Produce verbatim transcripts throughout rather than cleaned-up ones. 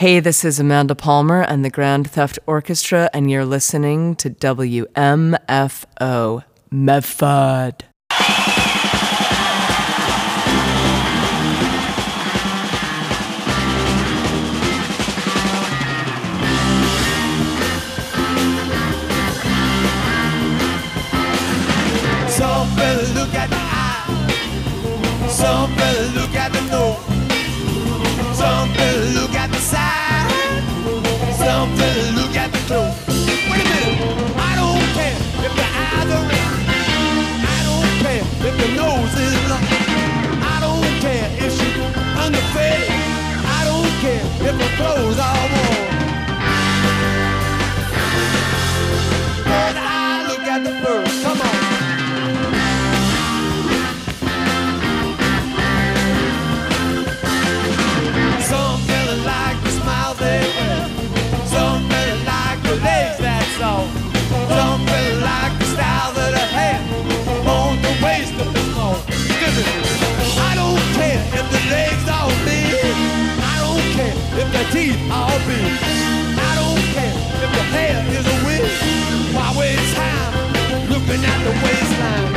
Hey, this is Amanda Palmer and the Grand Theft Orchestra, and you're listening to W M F O, Medford. Some fella look at the eye, some fella look at the nose, some fella look at the side, some fella look at the clothes. Wait a minute, I don't care if the eyes are red, I don't care if the nose is long, I don't care if she's underfed, I don't care if her clothes are warm. But I look at the bird, come on. Some fella like the smile they wear, some fella like the legs that's all, some fella like the style that I have on the waist of the small. I don't care if the legs are big, I don't care if the teeth are big, I don't care if the hair is a wig. Why waste time looking at the waistline?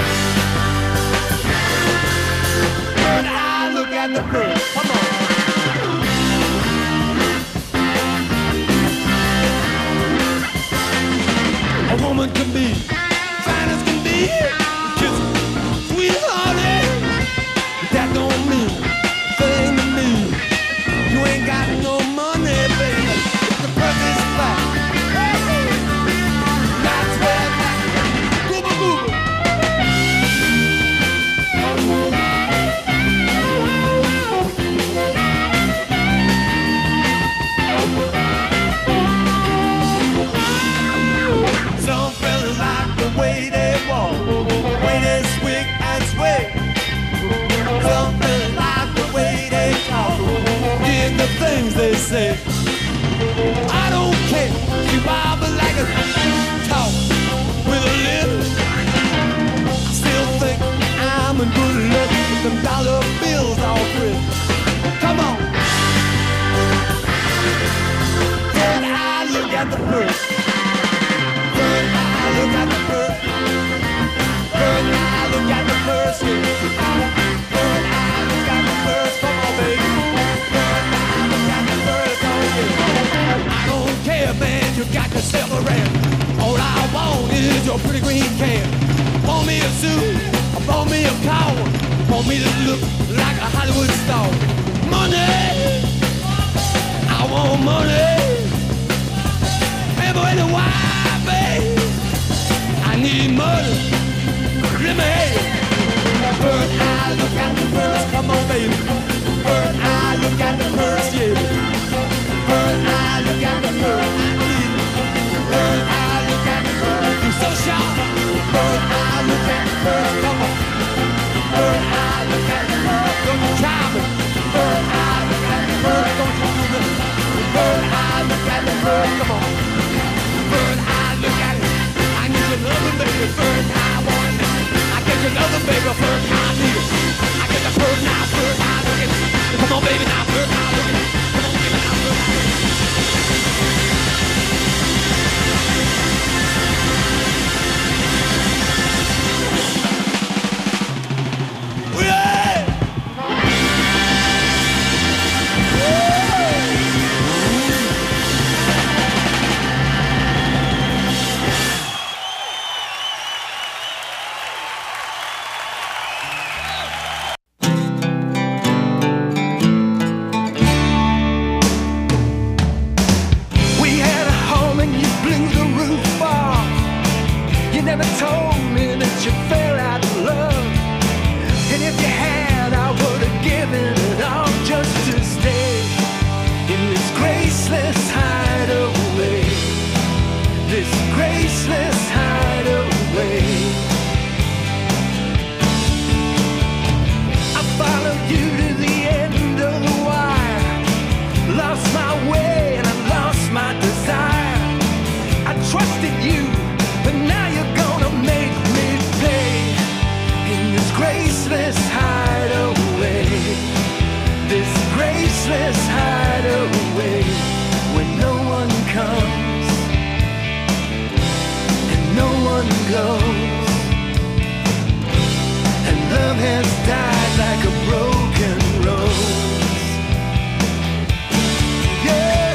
But I look at the bird, come on. A woman can be fine as can be, kiss sweet as honey. But that don't mean a thing to me. You ain't got no money, baby. If the purse is flat, that's where that gooba gooba. Some fellas like the way they walk, the way they swing and sway. Some fellas like the way they talk, dig the things they say. I don't care, she wobble like a talk with a lip. I still think I'm in good luck with them dollar bills all free. Come on. Then I look at the purse. Look at the bird, bird, I look at the birds, yeah. Bird, I look at the birds, come on, baby. Bird, I look at the birds, oh yeah. I don't care, man, you got yourself a ram. All I want is your pretty green can. Want me a suit, want me a car, want me to look like a Hollywood star. Money, I want money. And boy, the why, baby, I need money, let me have it. Bird, I look at the birds, come on baby. Bird, I look at the birds, yeah. Bird, I look at the birds, I need it. Bird, I look at the birds, you're so sharp. Bird, I look at the birds, come on. Bird, I look at the birds, don't you try me. Bird, I look at the birds, don't you do me. Bird, I look at the birds, come on. Bird, I look at it. I need another baby, bird, I want it. I get another baby, bird, I need it. I get the bird now, bird, I look at it. Come on, baby, now, bird, I look at it. Come on, baby, now, bird, I look at it. Trusted you, but now you're gonna make me pay. hideaway, this graceless hideaway. comes and no one goes, and love has died like a broken rose. Yeah.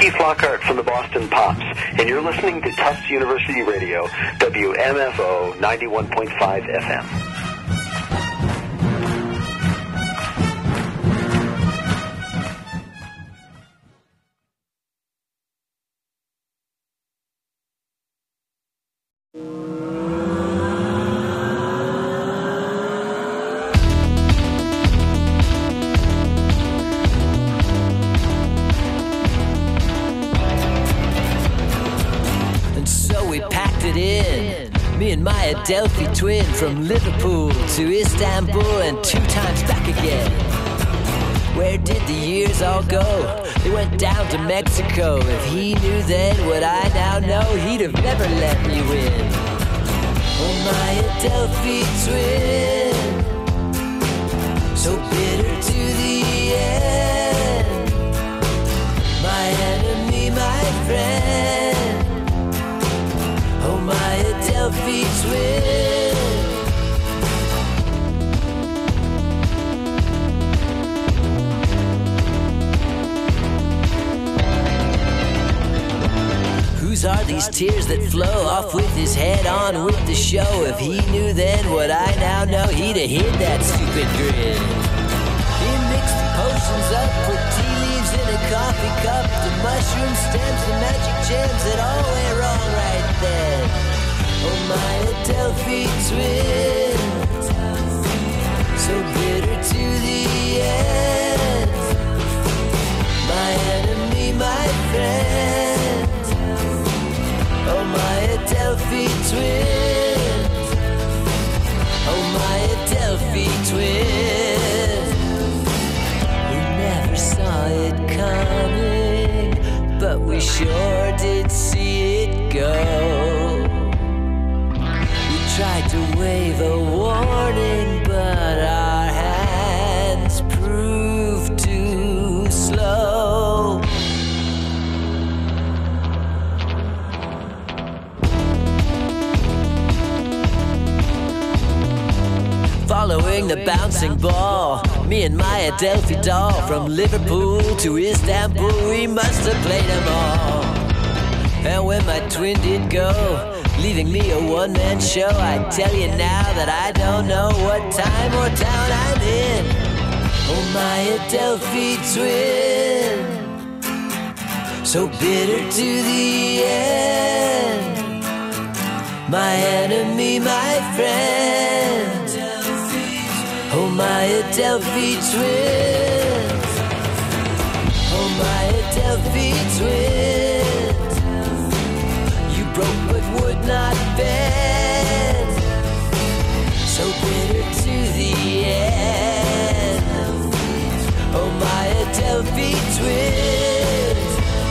Keith Lockhart from the Boston Pops, and you're listening to Tufts University Radio, W M F O ninety-one point five F M. Delphi twin from Liverpool to Istanbul and two times back again. Where did the years all go? They went down to Mexico. If he knew then what I now know, he'd have never let me win. Oh, my Delphi twin, so bitter to the end. My enemy, my friend. Oh, my Delphi twin. Whose are these tears that flow off with his head on with the show? If he knew then what I now know, he'd have hid that stupid grin. He mixed the potions up, put tea leaves in a coffee cup, the mushroom stems, the magic gems that all went wrong right then. Oh, my Delphi twin, so bitter to the end. My enemy, my friend. Oh, my Delphi twin. Oh, my Delphi twin. We never saw it coming, but we sure did see it go. Tried to wave a warning, but our hands proved too slow. Following the bouncing ball, me and my Delphi doll, from Liverpool to Istanbul, we must have played them all. And when my twin did go, leaving me a one-man show, I tell you now that I don't know what time or town I'm in. Oh, my Delphi twin, so bitter to the end. My enemy, my friend. Oh, my Delphi twin. Oh, my Delphi twin. You broke but would not bend, so bitter to the end. Oh, my Delphi twin.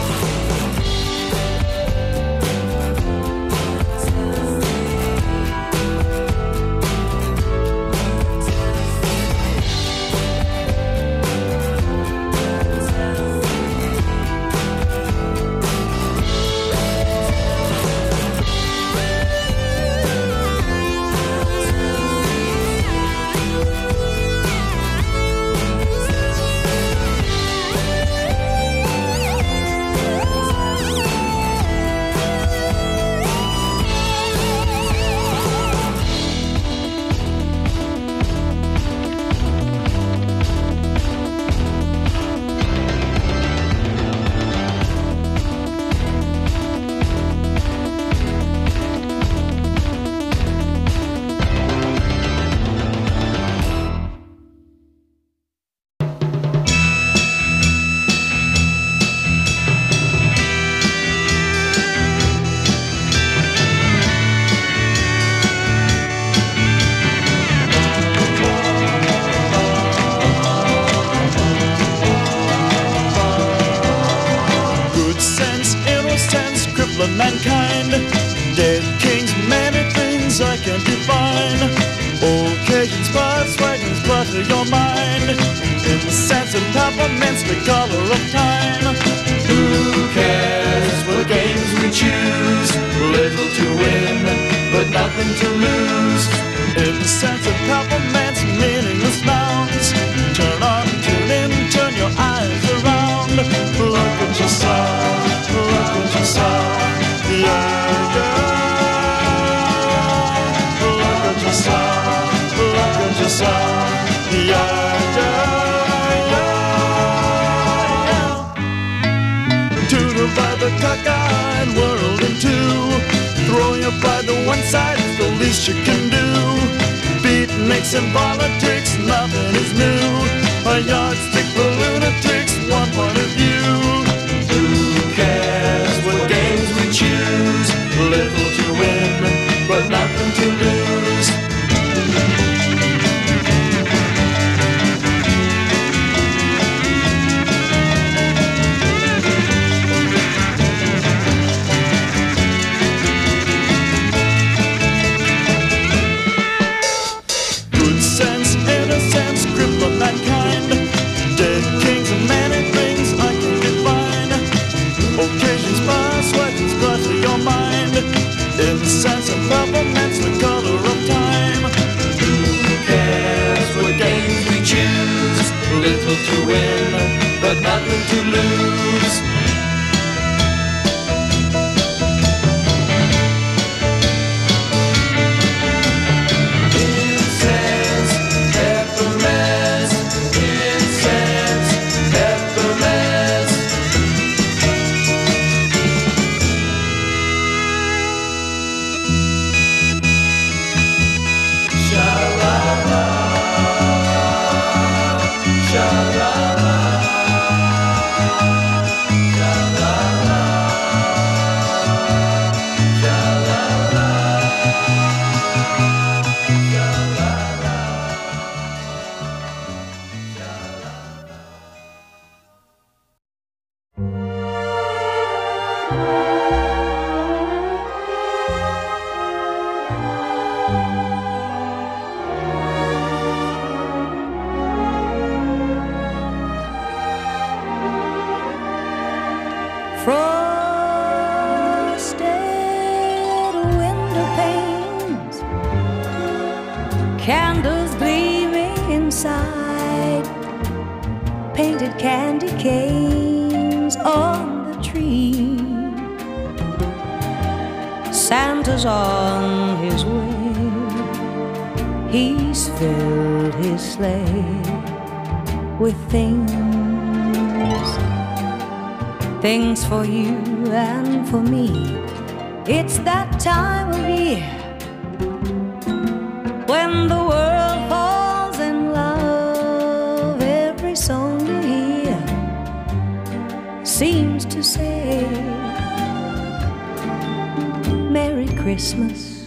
Mankind, dead kings, many things I can't define. Occasions, spots, wagons, butter your mind. In the sense of peppermints, the color of time. Who cares what games we choose? Little to win, but nothing to lose. In the sense of peppermints, meaningless nouns. Turn on, tune in, turn your eyes around. Look at yourself. the cockeyed world in two. Throw your pride to one side is the least you can do. Beatniks and politics, nothing is new. A yardstick for lunatics, one point of view. Who cares what games we choose? Little to win, but nothing to lose. Sense and peppermint's the color of time. Who cares what games we choose? Little to win, but nothing to lose. Incense, peppermints, incense, peppermints. Frosted window panes, candles gleaming inside, painted candy canes on the tree. Santa's on his way, he's filled his sleigh with things, things for you and for me. It's that time of year when the world falls in love. Every song you hear seems to say Merry Christmas.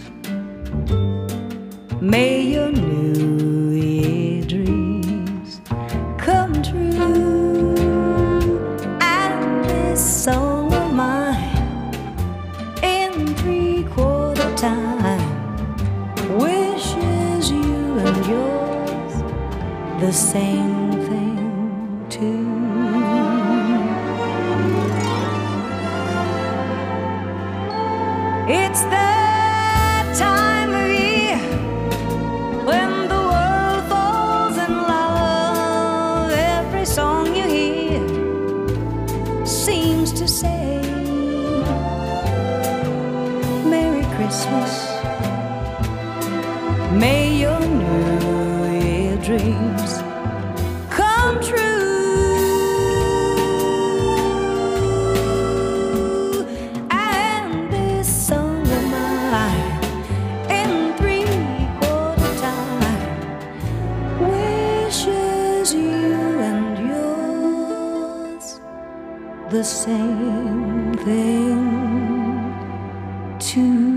May your New Year dreams come true. And this song of mine in three-quarter time wishes you and yours the same thing too. It's that time of year when the world falls in love. Every song you hear seems to say Merry Christmas. May your New Year dreams come true. And this song of mine in three-quarter time wishes you and yours the same thing too.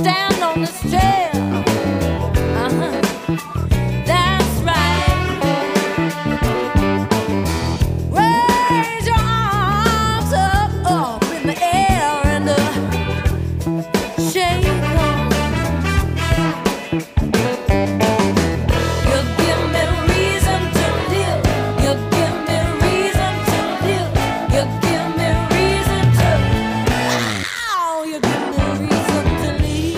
stand on this chair. Uh-huh. That's right. Raise your arms up, up in the air and uh, shake 'em. You give me reason to live. You give me reason to live. You give me reason to. Ow! You give me reason to live.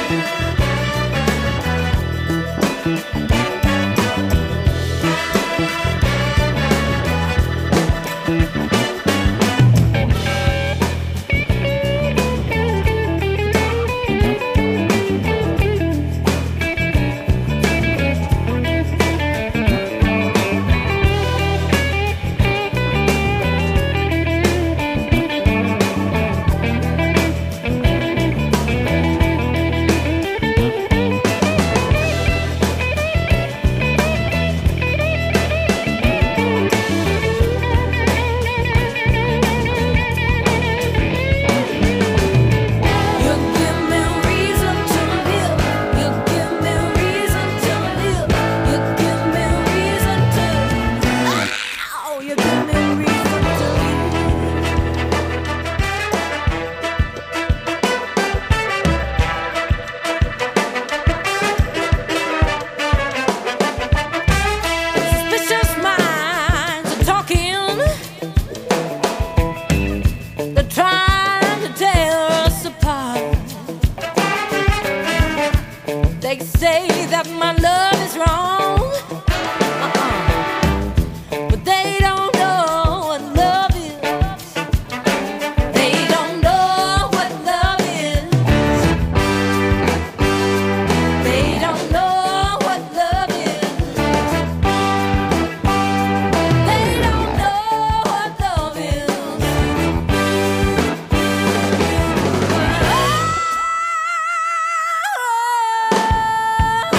You give me reason to live. You give me reason to live. You give me reason to. Ow! You give me reason to live. Suspicious minds are talking. They're trying to tear us apart. They say that my love is wrong, uh-uh. But they don't know what love is. They don't know what love is. They don't know what love is. They don't know what love is. Oh,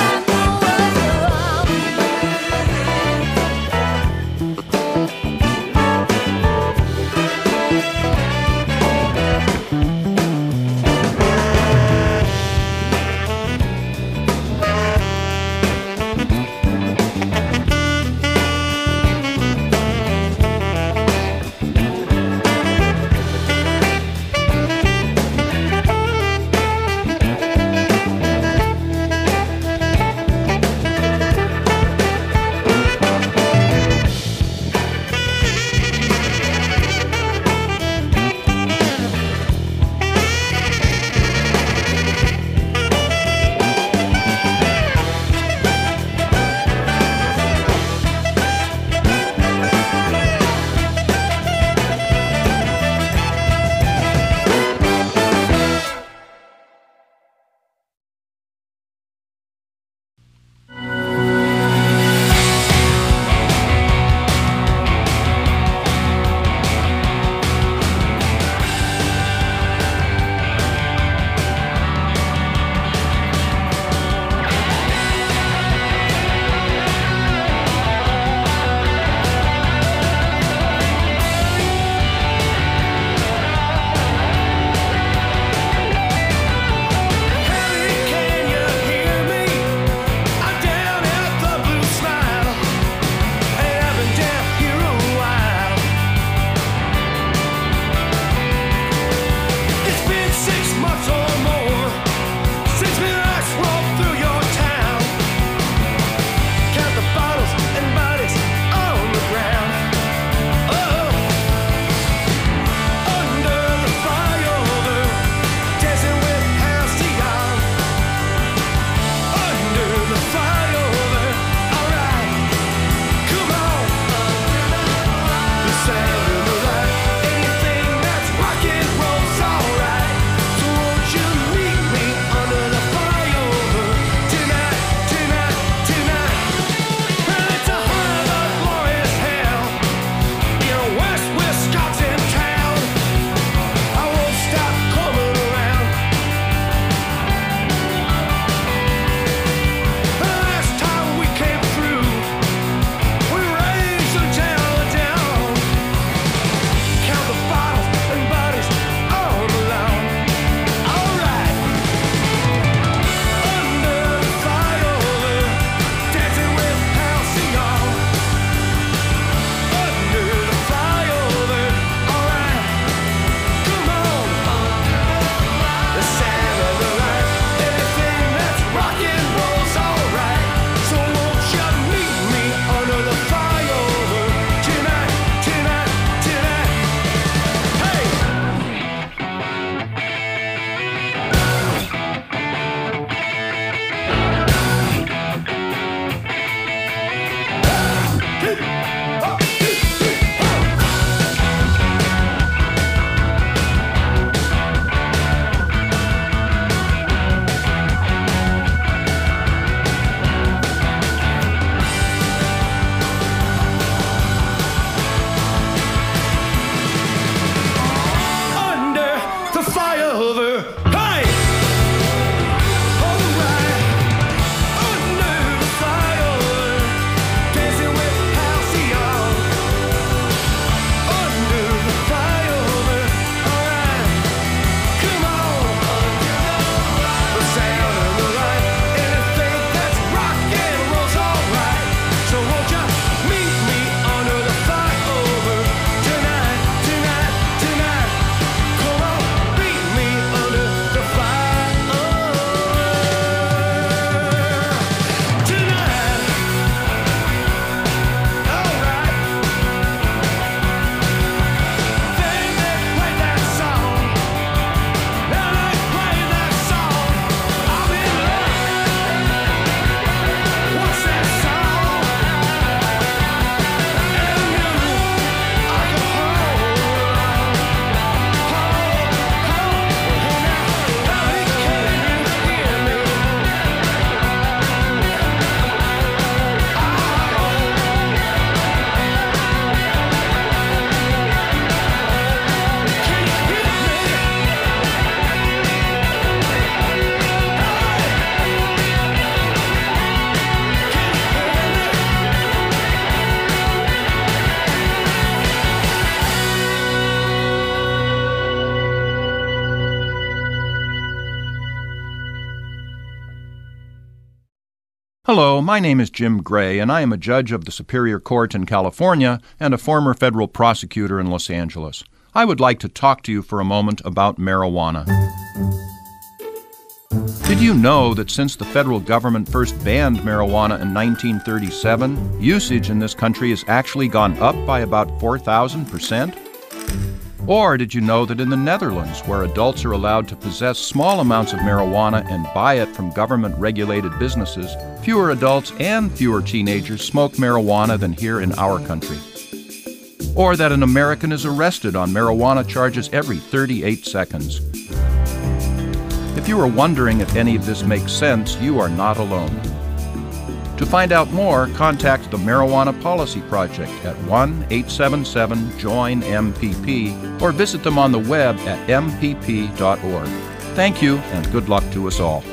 Hello, my name is Jim Gray, and I am a judge of the Superior Court in California and a former federal prosecutor in Los Angeles. I would like to talk to you for a moment about marijuana. Did you know that since the federal government first banned marijuana in nineteen thirty-seven, usage in this country has actually gone up by about four thousand percent? Or did you know that in the Netherlands, where adults are allowed to possess small amounts of marijuana and buy it from government-regulated businesses, fewer adults and fewer teenagers smoke marijuana than here in our country? Or that an American is arrested on marijuana charges every thirty-eight seconds? If you are wondering if any of this makes sense, you are not alone. To find out more, contact the Marijuana Policy Project at one eight seven seven join M P P or visit them on the web at m p p dot org. Thank you, and good luck to us all.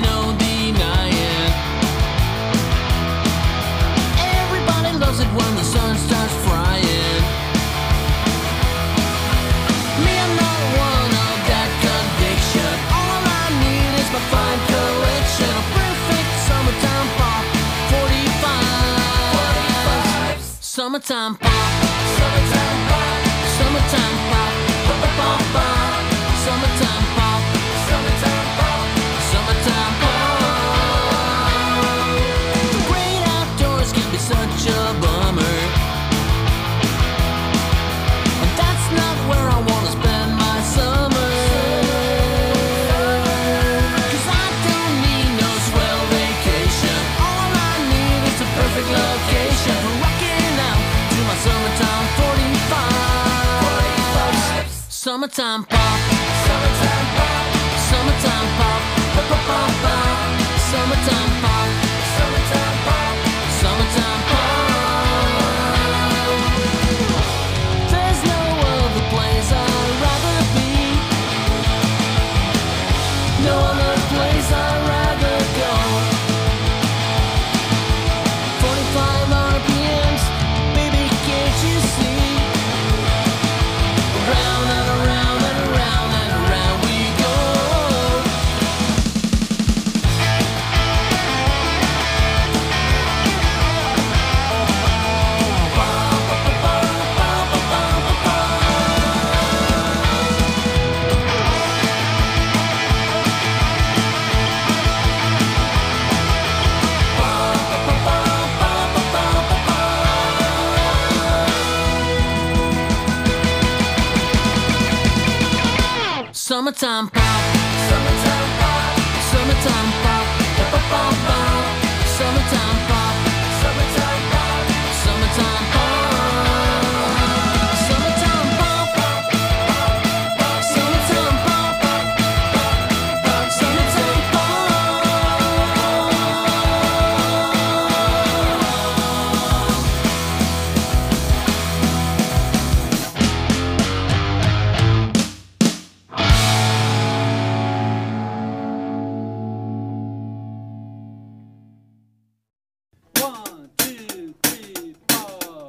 When the Summertime pop, summertime pop, summertime pop, pop, pop, pop, pop. Summertime pop, summertime pop, summertime pop. The great outdoors can be such a bummer, and that's not where I wanna spend my summer. 'Cause I don't need no swell vacation. All I need is a perfect location for rocking out to my summertime forty-five. Summertime pop, summertime pop, summertime pop, pop, pop, pop, pop. Summertime pop, summertime pop, summertime pop. There's no other place I'd rather be, no other place I'd rather go. forty-five R P Ms, baby, can't you see? Round and around and around and around we go. Summertime pop, summertime pop, summertime pop, pop, pop, pop, pop. Summertime pop, summertime pop, summertime pop. Summertime pop, summertime pop, summertime One, two, three, four.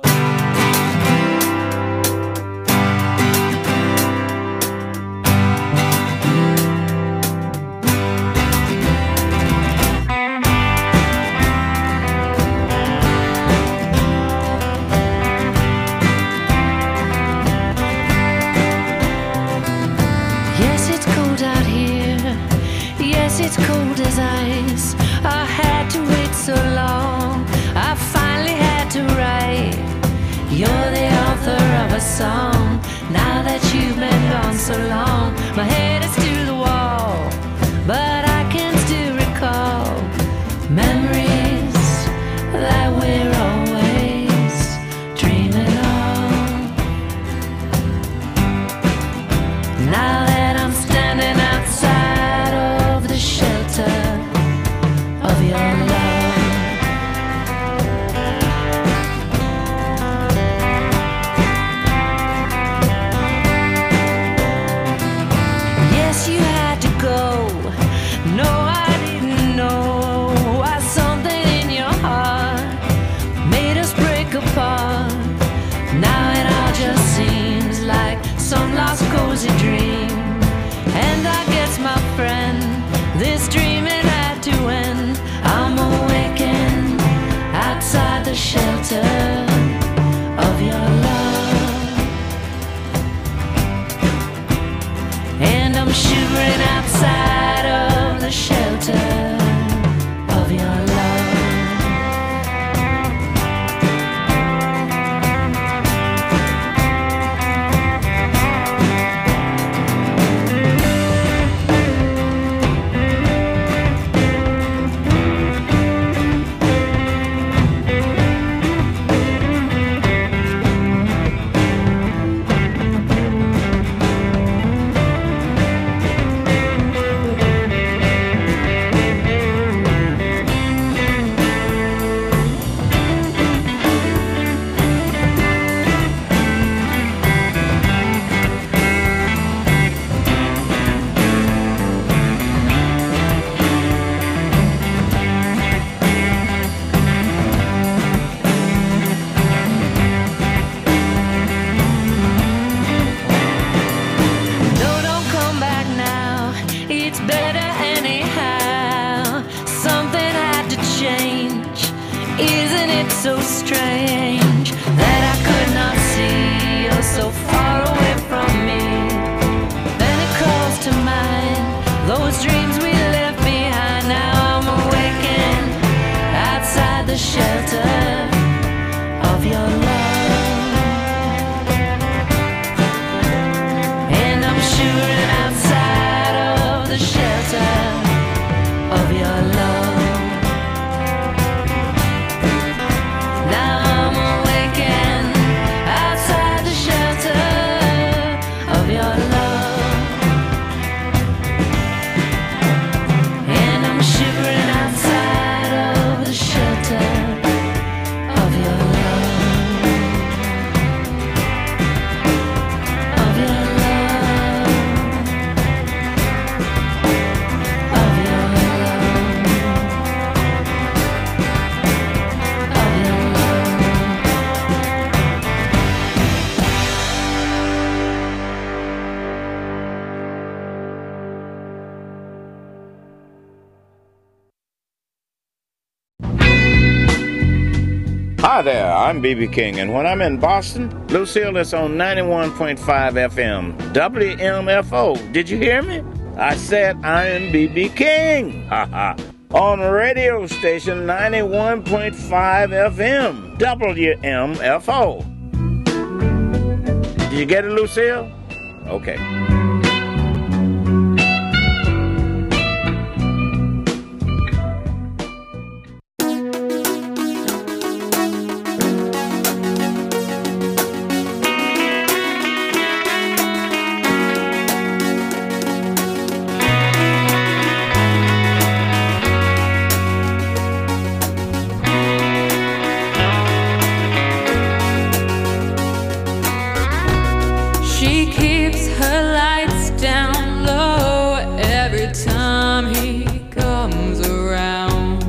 Yes, it's cold out here. Yes, it's cold as ice. I had to wait so long. I finally had to write. You're the author of a song. Now that you've been gone so long, my head is to the wall. But I can still recall memories that we're always dreaming of. Now that I'm standing outside of the shelter of your love, Hi there, I'm B B King, and when I'm in Boston, Lucille is on ninety-one point five F M, W M F O. Did you hear me? I said I'm B B King, haha, on radio station ninety-one point five F M, W M F O. Did you get it, Lucille? Okay. She keeps her lights down low every time he comes around.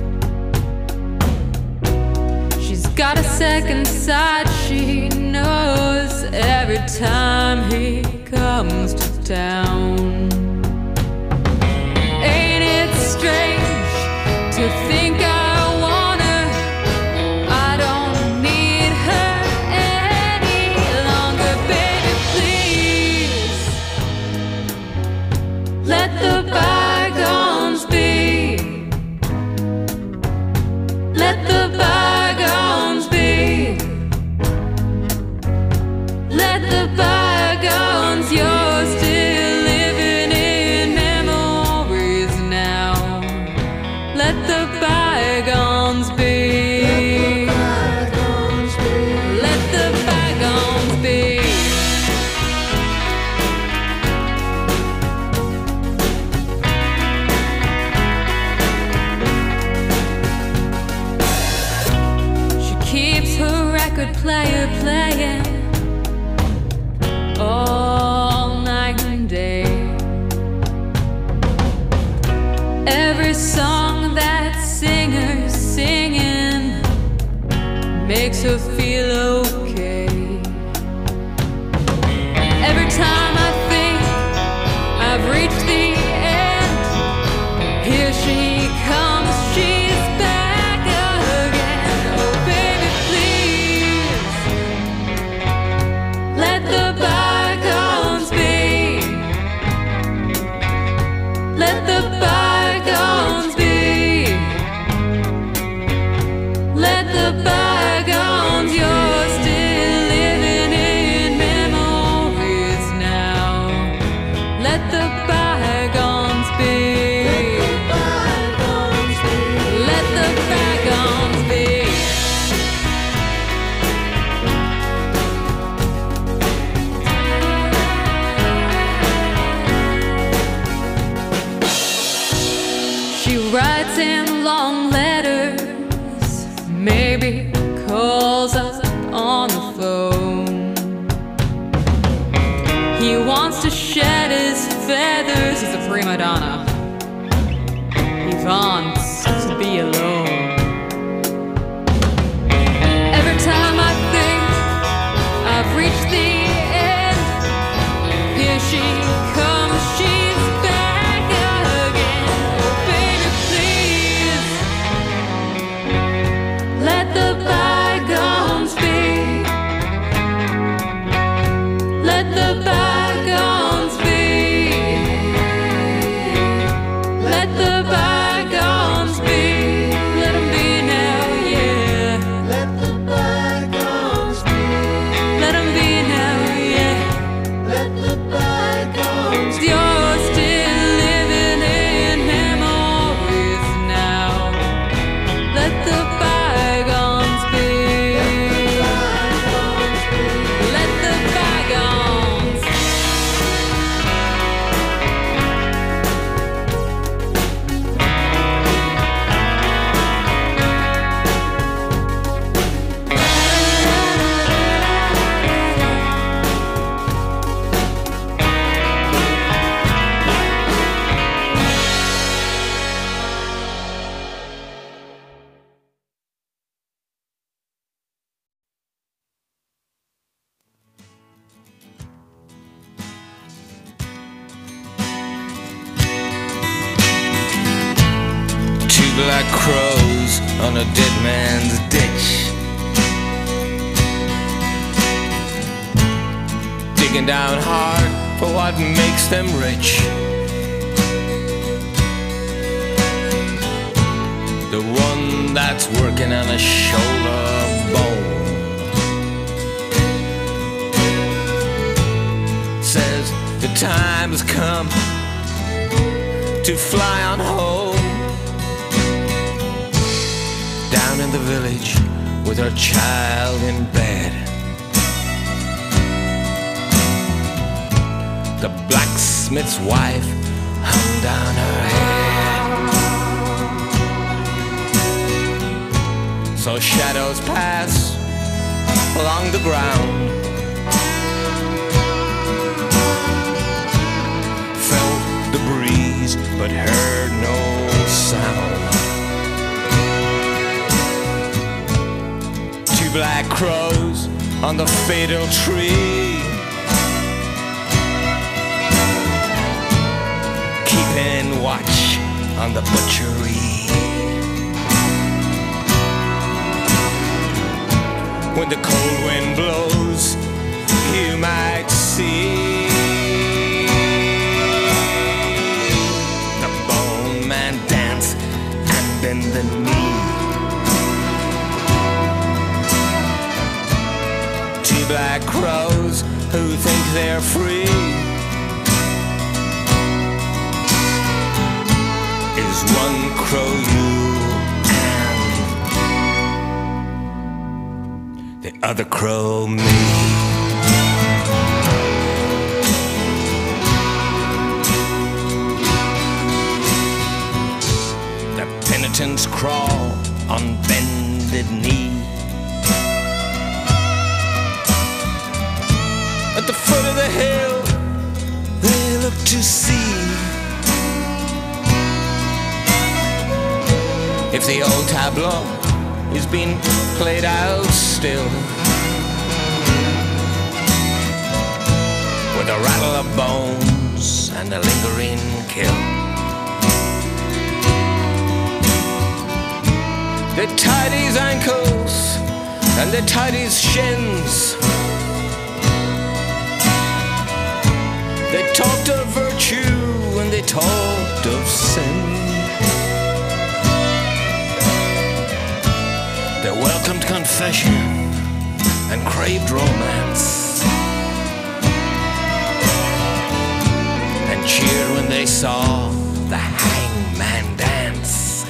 She's got a second side, she knows, every time he comes to town. Ain't it strange to think I want her? I don't need her any longer, baby, please. Let the bygones be. Let the bygones be. Let the bygones, you're still living in memories now. Let the bygones be. Let the bygones be. She keeps her record player playing all night and day. Every song that singer's singing makes her feel okay. Every time I think I've reached the end, here she comes, she's back again. Oh baby, please. Let the bygones be. Let the bygones be. Let the bygones, you're still living in memories now. Let the bygones be. Let the bygones be. She writes in long letters, maybe calls up on the phone. He wants to shed his feathers, he's a prima donna. He wants to be alone. Every time I think I've reached the end, here she comes, she's back again. Oh baby, please. Let the bygones be. Let the bygones be. Let the bygones be. Let 'em be now, yeah. Let the bygones be. Let 'em be now, yeah. Let the bygones be. You're still living in memories now. Let the bygones be. Let the bygones. Two black crows on a dead man's ditch. digging down hard for what makes them rich. The one that's working on a shoulder bone says the time has come to fly on home. Down in the village with her child in bed, the blacksmith's wife hung down her head. So shadows pass along the ground, felt the breeze but heard no sound. Two black crows on the fatal tree, keeping watch on the butchery. When the cold wind blows, you might see the bone man dance and bend the knee. Two black crows who think they're free is one crow you and the other crow me. The penitents crawl on bended knee. At the foot of the hill they look to see if the old tableau is being played out still, with a rattle of bones and a lingering kill. They tied his ankles and they tied his shins. They talked of virtue and they talked of sin. They welcomed confession and craved romance, and cheered when they saw the hangman dance.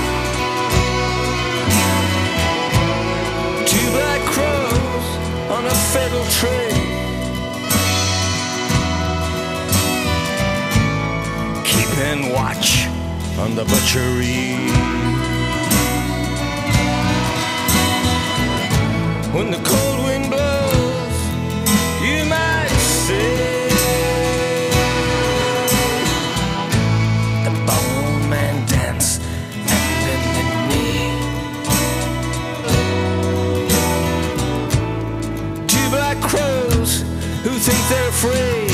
Two black crows on a fatal tree, keeping watch on the butchery. When the cold wind blows, you might say the bone man dance and bend the knee. Two black crows who think they're free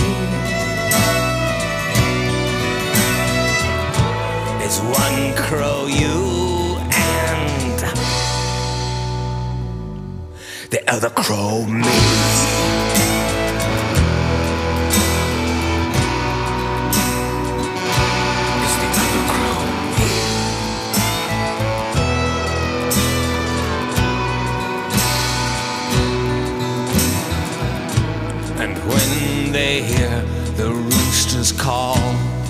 is one crow you and the other crow me. It's the other crow me. And when they hear the roosters call,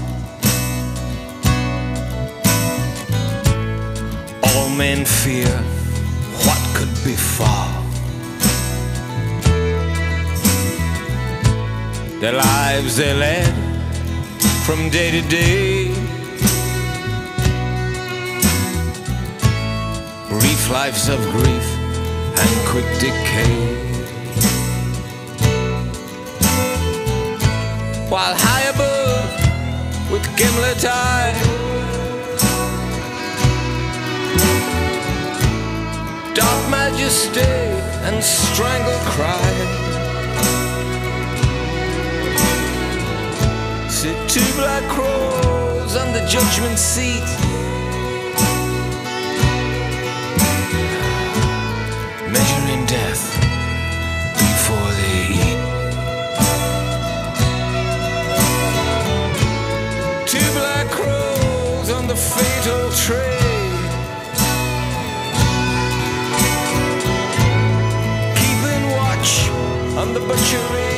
all men fear what could befall. The lives they led from day to day, brief lives of grief and quick decay. While high above with gimlet eye, dark majesty and strangled cry, sit two black crows on the judgment seat, measuring death before they eat. trade, keeping watch on the butchery.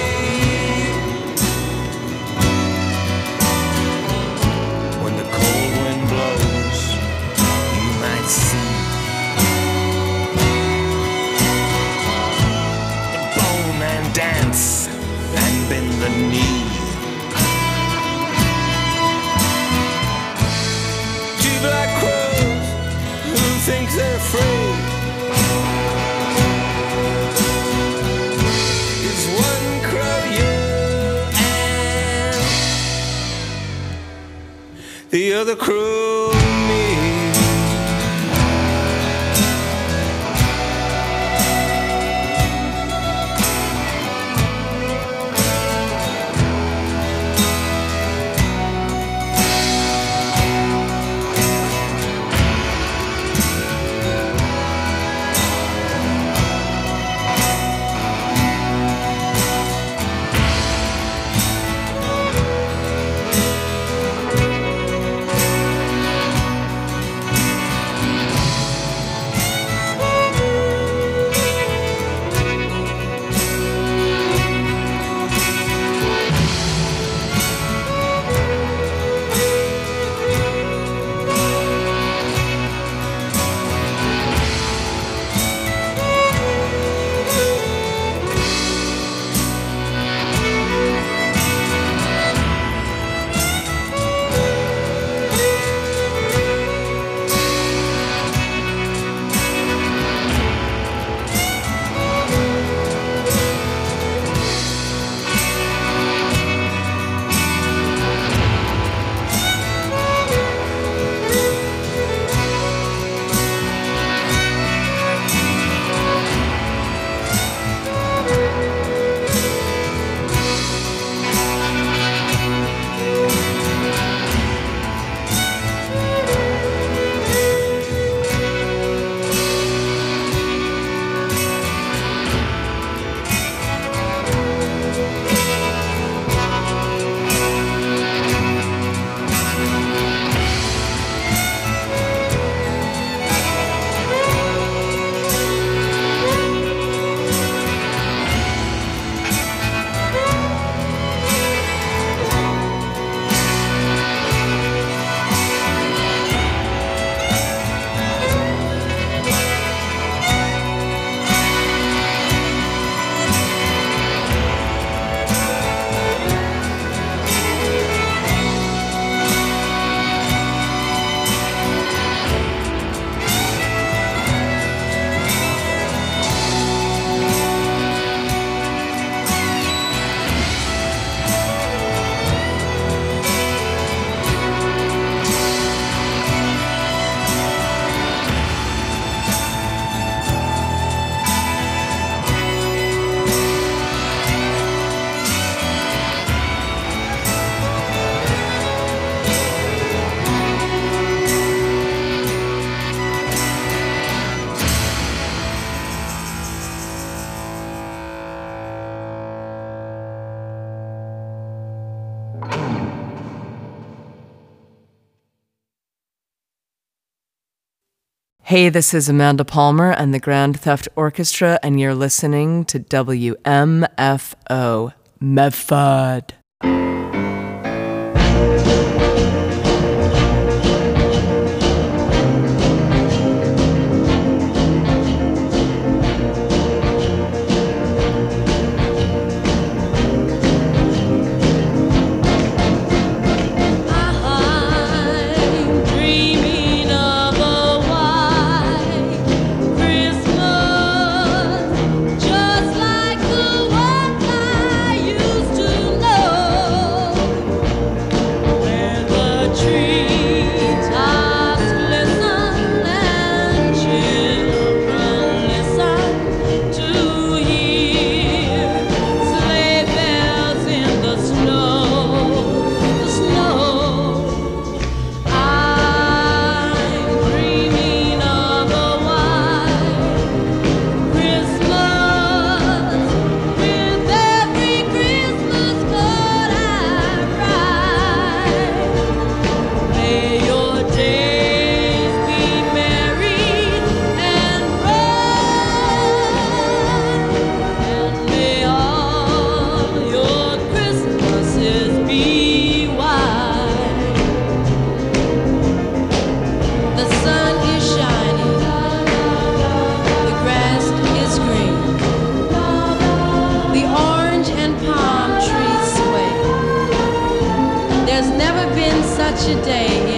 When the cold wind blows, you might see the bowman dance and bend the knee. Two black crows who think they're free. It's one crow you and the other crow me. Hey, this is Amanda Palmer and the Grand Theft Orchestra, and you're listening to W M F O, Medford. Just like the one I used to know. such a day